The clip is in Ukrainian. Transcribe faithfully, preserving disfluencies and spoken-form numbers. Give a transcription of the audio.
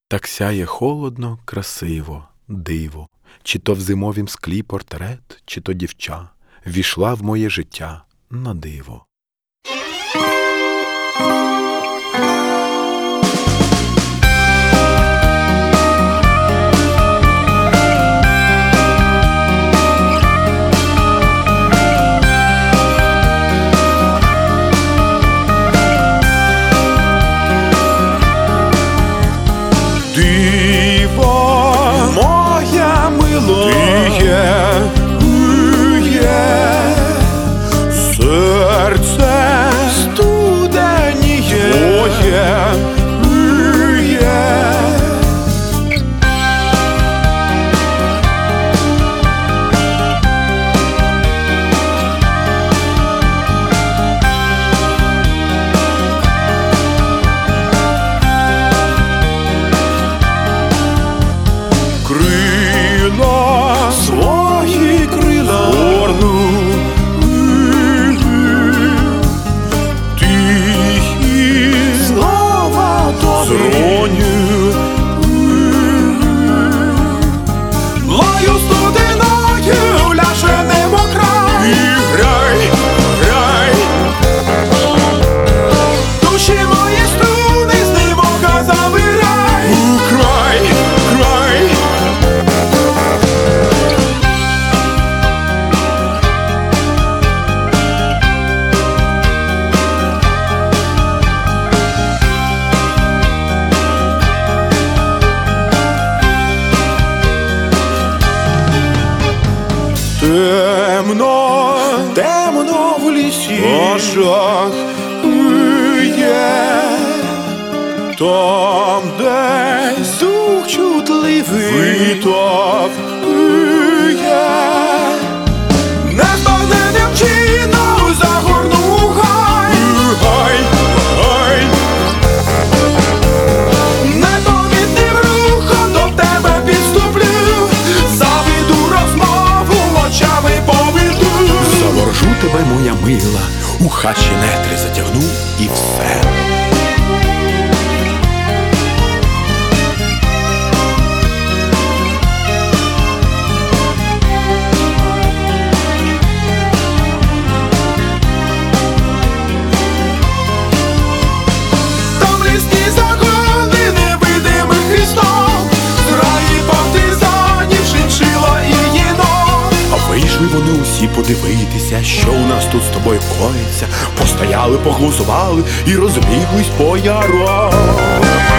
Так сяє холодно, красиво, диво, чи то в зимовім склі портрет, чи то дівча ввійшла в моє життя на диво. Диво, моя мило, ти є, є, серце студеніє, моє, є. Крила, свої крила горну, тихі слова зроню, лаю студеною ляже небо край, і грай, грай, душі мої струни з небога забирай, край, край. Темно, темно в лісі, жах є, там десь дух чутливий виток є, незбагненним чином загорнув гай, гай, гай, непомітним рухом до тебе підступлю, заведу розмову, очами поведу. Заворожу тебе, моя мила, у хащі нетрі затягну і все. Там лісні загони невидимих хрестов, зграї партизанів, шиншила і єнот. А вийшли вони усі подивитися, що у нас тут з тобою коїться. Постояли, поглузували і розбіглись по яру.